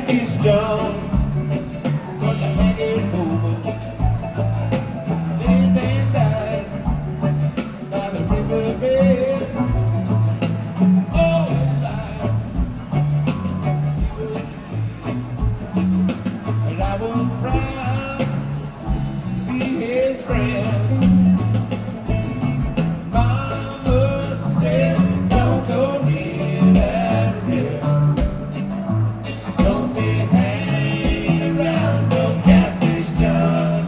Catfish John was a haggard woman, lived and died by the riverbed. Oh, life, he was free, and I was proud to be his friend. Mama said, don't go near that river. Don't be hanging around no Catfish John.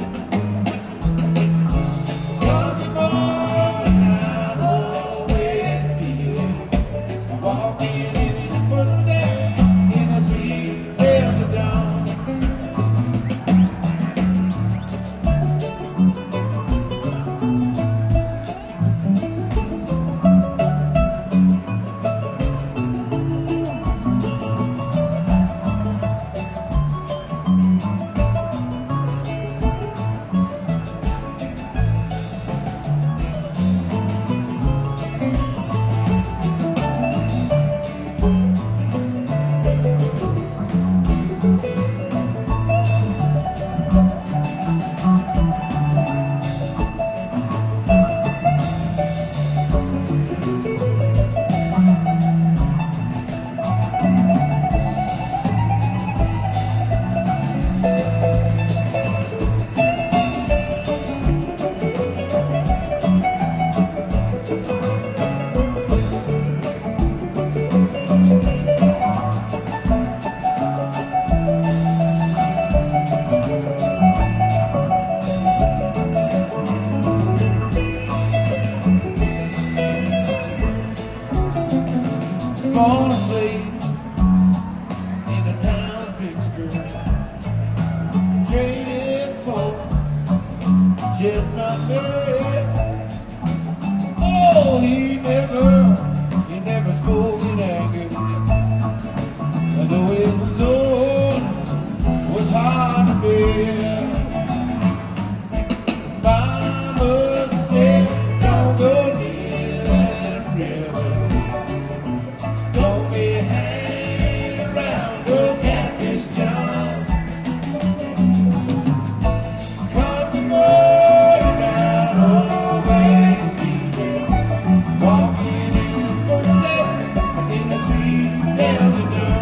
Come the morning, I'll always be here, walking in his footsteps in a sweet Delta dawn. Born a slave in a town of Vicksburg, traded for chestnut bed. Oh, he never spoke in anger, and though his load was hard to bear. Mama said, don't go near that river. Don't be hanging around no Catfish John. Come the morning, I'll always be there, walking in his footsteps in the sweet Delta dawn.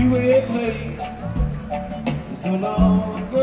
to a place so long ago.